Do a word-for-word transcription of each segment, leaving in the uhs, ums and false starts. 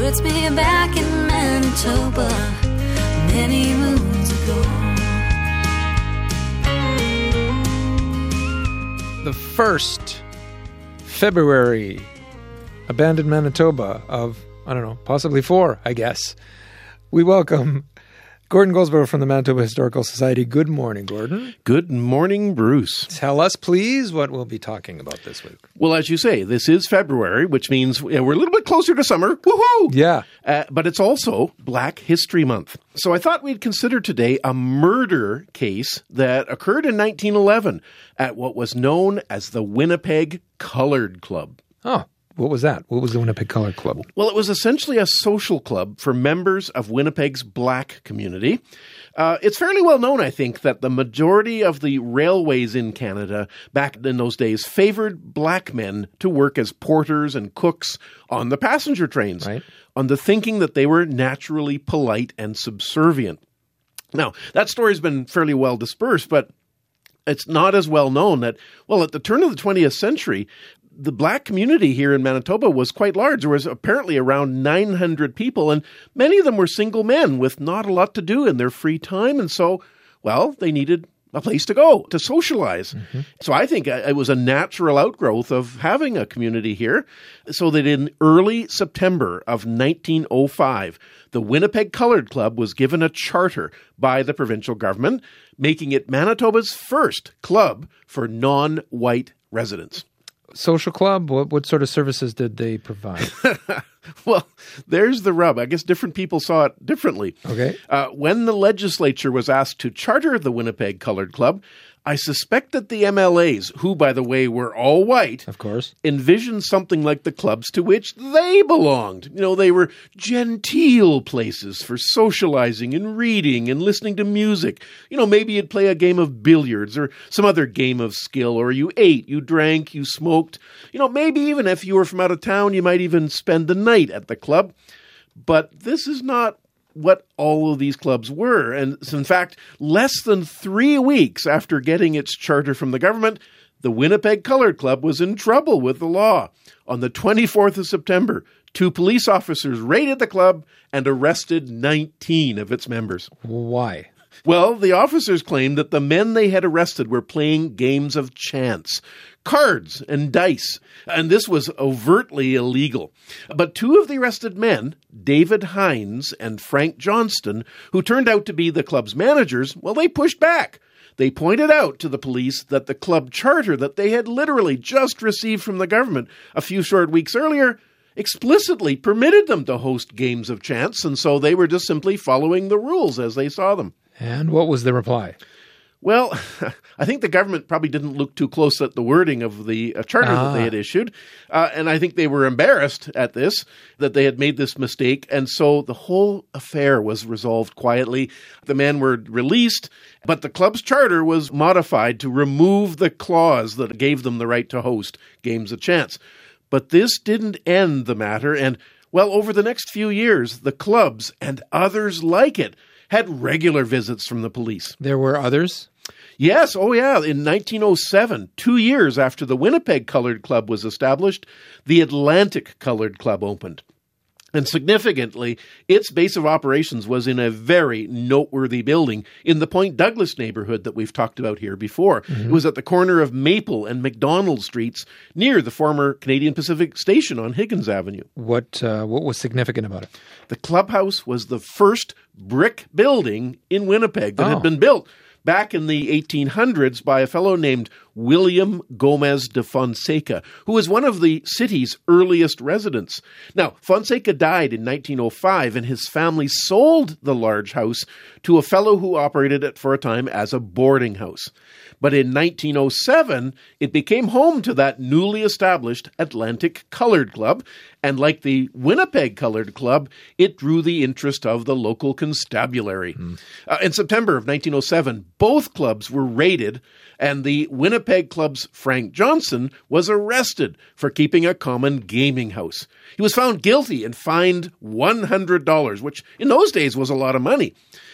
puts me back in Manitoba many moons ago. The first February abandoned Manitoba of, I don't know, possibly four, I guess. We welcome Gordon Goldsborough from the Manitoba Historical Society. Good morning, Gordon. Good morning, Bruce. Tell us, please, what we'll be talking about this week. Well, as you say, this is February, which means yeah, we're a little bit closer to summer. Woohoo! Yeah. Uh, but it's also Black History Month. So I thought we'd consider today a murder case that occurred in nineteen eleven at what was known as the Winnipeg Colored Club. Oh, what was that? What was the Winnipeg Colored Club? Well, it was essentially a social club for members of Winnipeg's Black community. Uh, it's fairly well known, I think, that the majority of the railways in Canada back in those days favored Black men to work as porters and cooks on the passenger trains, right, on the thinking that they were naturally polite and subservient. Now, that story's been fairly well dispersed, but it's not as well known that, well, at the turn of the twentieth century, the Black community here in Manitoba was quite large. There was apparently around nine hundred people, and many of them were single men with not a lot to do in their free time. And so, well, they needed a place to go, to socialize. Mm-hmm. So I think it was a natural outgrowth of having a community here. So that in early September of nineteen oh five, the Winnipeg Colored Club was given a charter by the provincial government, making it Manitoba's first club for non-white residents. Social club? What what sort of services did they provide? Well, there's the rub. I guess different people saw it differently. Okay. Uh, when the legislature was asked to charter the Winnipeg Colored Club, I suspect that the M L As, who, by the way, were all white, of course, envisioned something like the clubs to which they belonged. You know, they were genteel places for socializing and reading and listening to music. You know, maybe you'd play a game of billiards or some other game of skill, or you ate, you drank, you smoked. You know, maybe even if you were from out of town, you might even spend the night at the club. But this is not what all of these clubs were. And in fact, less than three weeks after getting its charter from the government, the Winnipeg Colored Club was in trouble with the law. On the twenty-fourth of September, two police officers raided the club and arrested nineteen of its members. Why? Well, the officers claimed that the men they had arrested were playing games of chance, cards and dice, and this was overtly illegal. But two of the arrested men, David Hines and Frank Johnston, who turned out to be the club's managers, well, they pushed back. They pointed out to the police that the club charter that they had literally just received from the government a few short weeks earlier explicitly permitted them to host games of chance, and so they were just simply following the rules as they saw them. And what was the reply? Well, I think the government probably didn't look too close at the wording of the uh, charter ah. that they had issued. Uh, and I think they were embarrassed at this, that they had made this mistake. And so the whole affair was resolved quietly. The men were released, but the club's charter was modified to remove the clause that gave them the right to host games of chance. But this didn't end the matter. And, well, over the next few years, the clubs and others like it had regular visits from the police. There were others? Yes, oh yeah. In nineteen oh seven, two years after the Winnipeg Colored Club was established, the Atlantic Colored Club opened. And significantly, its base of operations was in a very noteworthy building in the Point Douglas neighborhood that we've talked about here before. Mm-hmm. It was at the corner of Maple and McDonald Streets near the former Canadian Pacific Station on Higgins Avenue. What uh, what was significant about it? The clubhouse was the first brick building in Winnipeg that oh. had been built back in the eighteen hundreds by a fellow named William Gomez de Fonseca, who was one of the city's earliest residents. Now, Fonseca died in nineteen oh five, and his family sold the large house to a fellow who operated it for a time as a boarding house. But in nineteen oh seven, it became home to that newly established Atlantic Colored Club, and like the Winnipeg Colored Club, it drew the interest of the local constabulary. Mm. Uh, in September of nineteen oh seven, both clubs were raided, and the Winnipeg Club's Frank Johnson was arrested for keeping a common gaming house. He was found guilty and fined one hundred dollars, which in those days was a lot of money.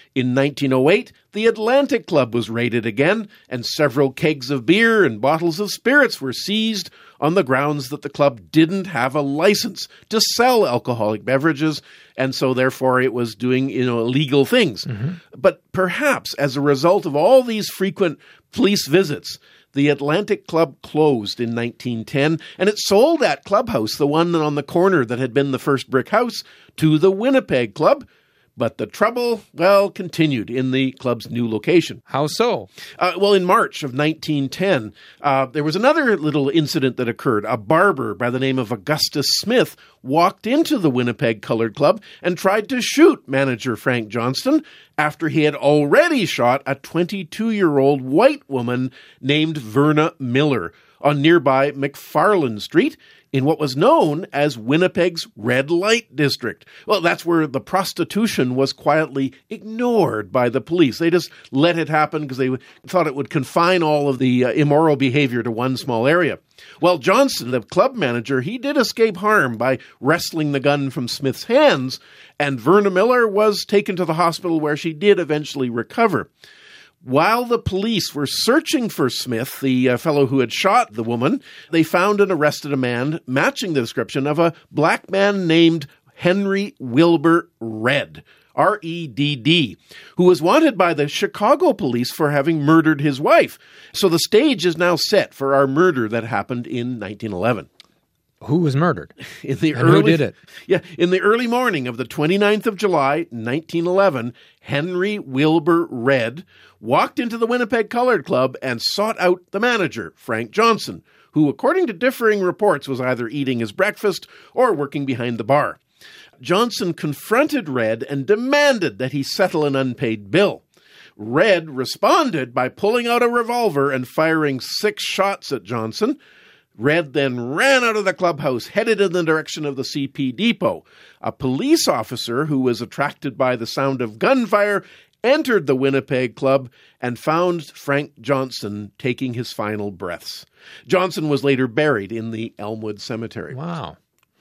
In nineteen oh eight, the Atlantic Club was raided again, and several kegs of beer and bottles of spirits were seized on the grounds that the club didn't have a license to sell alcoholic beverages, and so therefore it was doing, you know, illegal things. Mm-hmm. But perhaps as a result of all these frequent police visits, the Atlantic Club closed in nineteen ten, and it sold that clubhouse, the one on the corner that had been the first brick house, to the Winnipeg Club. But the trouble, well, continued in the club's new location. How so? Uh, well, in March of nineteen ten, uh, there was another little incident that occurred. A barber by the name of Augustus Smith walked into the Winnipeg Colored Club and tried to shoot manager Frank Johnston after he had already shot a twenty-two-year-old white woman named Verna Miller on nearby McFarland Street in what was known as Winnipeg's Red Light District. Well, that's where the prostitution was quietly ignored by the police. They just let it happen because they thought it would confine all of the uh, immoral behavior to one small area. Well, Johnson, the club manager, he did escape harm by wresting the gun from Smith's hands, and Verna Miller was taken to the hospital where she did eventually recover. While the police were searching for Smith, the uh, fellow who had shot the woman, they found and arrested a man matching the description of a black man named Henry Wilbur Redd, R E D D, who was wanted by the Chicago police for having murdered his wife. So the stage is now set for our murder that happened in nineteen eleven. Who was murdered? In the and early, who did it? Yeah, in the early morning of the twenty-ninth of July, nineteen eleven, Henry Wilbur Redd walked into the Winnipeg Colored Club and sought out the manager, Frank Johnson, who, according to differing reports, was either eating his breakfast or working behind the bar. Johnson confronted Redd and demanded that he settle an unpaid bill. Redd responded by pulling out a revolver and firing six shots at Johnson. Redd then ran out of the clubhouse, headed in the direction of the C P depot. A police officer who was attracted by the sound of gunfire entered the Winnipeg Club and found Frank Johnson taking his final breaths. Johnson was later buried in the Elmwood Cemetery. Wow.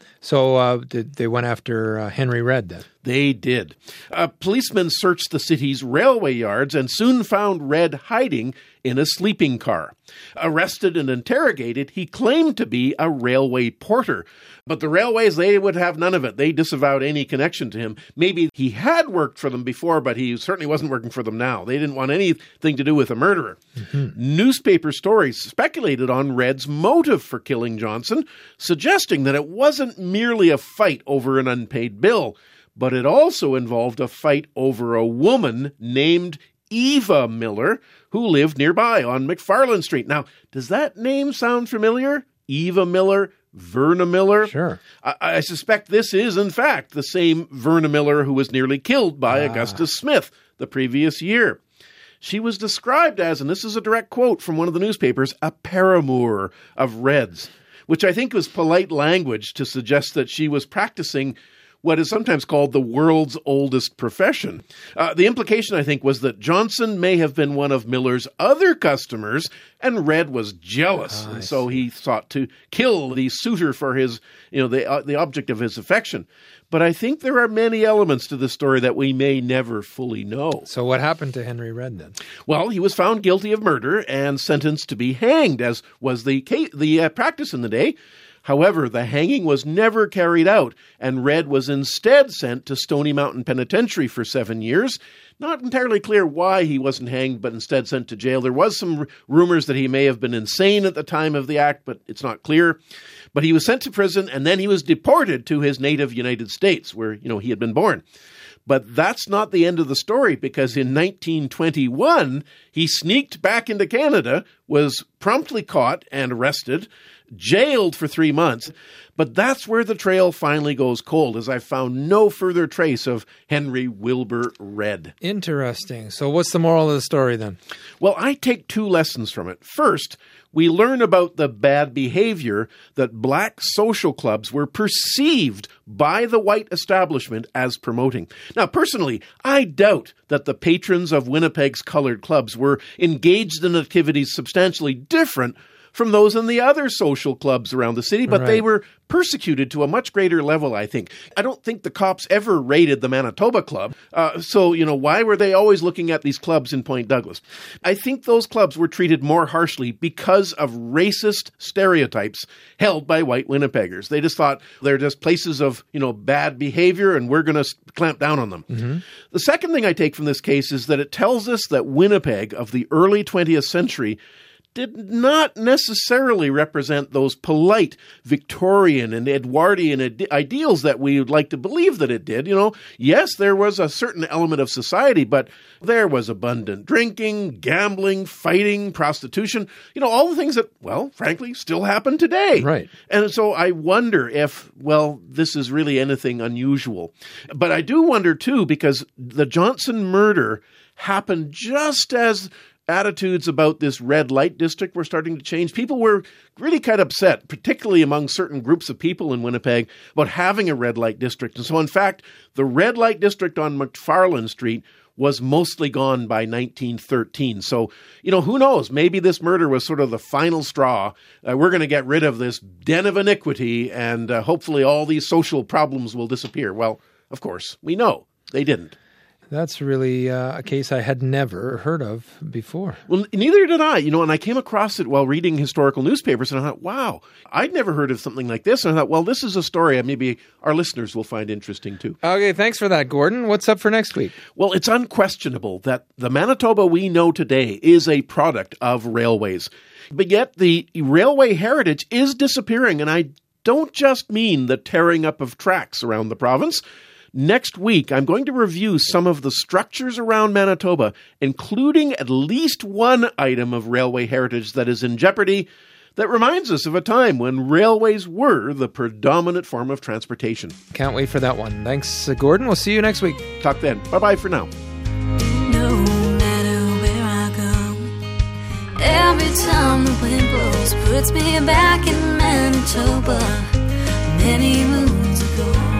So uh, did they went after uh, Henry Redd then? They did. Uh, policemen searched the city's railway yards and soon found Redd hiding in a sleeping car. Arrested and interrogated, he claimed to be a railway porter. But the railways, they would have none of it. They disavowed any connection to him. Maybe he had worked for them before, but he certainly wasn't working for them now. They didn't want anything to do with a murderer. Mm-hmm. Newspaper stories speculated on Redd's motive for killing Johnson, suggesting that it wasn't merely a fight over an unpaid bill, but it also involved a fight over a woman named Eva Miller, who lived nearby on McFarland Street. Now, does that name sound familiar? Eva Miller, Verna Miller? Sure. I, I suspect this is, in fact, the same Verna Miller who was nearly killed by ah. Augustus Smith the previous year. She was described as, and this is a direct quote from one of the newspapers, a paramour of Redd's, which I think was polite language to suggest that she was practicing what is sometimes called the world's oldest profession. Uh, the implication, I think, was that Johnson may have been one of Miller's other customers, and Redd was jealous, oh, and so he sought to kill the suitor for his, you know, the uh, the object of his affection. But I think there are many elements to this story that we may never fully know. So what happened to Henry Redd then? Well, he was found guilty of murder and sentenced to be hanged, as was the case, the uh, practice in the day. However, the hanging was never carried out, and Redd was instead sent to Stony Mountain Penitentiary for seven years. Not entirely clear why he wasn't hanged, but instead sent to jail. There was some r- rumors that he may have been insane at the time of the act, but it's not clear. But he was sent to prison, and then he was deported to his native United States, where, you know, he had been born. But that's not the end of the story, because in nineteen twenty-one, he sneaked back into Canada, was promptly caught and arrested, jailed for three months. But that's where the trail finally goes cold, as I found no further trace of Henry Wilbur Redd. Interesting. So what's the moral of the story then? Well, I take two lessons from it. First, we learn about the bad behavior that black social clubs were perceived by the white establishment as promoting. Now, personally, I doubt that the patrons of Winnipeg's colored clubs were engaged in activities substantially different from those in the other social clubs around the city, but Right. they were persecuted to a much greater level, I think. I don't think the cops ever raided the Manitoba Club. Uh, so, you know, why were they always looking at these clubs in Point Douglas? I think those clubs were treated more harshly because of racist stereotypes held by white Winnipeggers. They just thought they're just places of, you know, bad behavior and we're going to clamp down on them. Mm-hmm. The second thing I take from this case is that it tells us that Winnipeg of the early twentieth century did not necessarily represent those polite Victorian and Edwardian ide- ideals that we would like to believe that it did. You know, yes, there was a certain element of society, but there was abundant drinking, gambling, fighting, prostitution, you know, all the things that, well, frankly, still happen today. Right. And so I wonder if, well, this is really anything unusual. But I do wonder, too, because the Johnson murder happened just as attitudes about this red light district were starting to change. People were really kind of upset, particularly among certain groups of people in Winnipeg, about having a red light district. And so, in fact, the red light district on McFarland Street was mostly gone by nineteen thirteen. So, you know, who knows? Maybe this murder was sort of the final straw. Uh, we're going to get rid of this den of iniquity, and uh, hopefully all these social problems will disappear. Well, of course, we know they didn't. That's really uh, a case I had never heard of before. Well, neither did I, you know, and I came across it while reading historical newspapers, and I thought, wow, I'd never heard of something like this. And I thought, well, this is a story maybe our listeners will find interesting too. Okay, thanks for that, Gordon. What's up for next week? Well, it's unquestionable that the Manitoba we know today is a product of railways. But yet the railway heritage is disappearing, and I don't just mean the tearing up of tracks around the province. Next week, I'm going to review some of the structures around Manitoba, including at least one item of railway heritage that is in jeopardy that reminds us of a time when railways were the predominant form of transportation. Can't wait for that one. Thanks, uh, Gordon. We'll see you next week. Talk then. Bye-bye for now. No matter where I go, every time the wind blows puts me back in Manitoba many moons ago.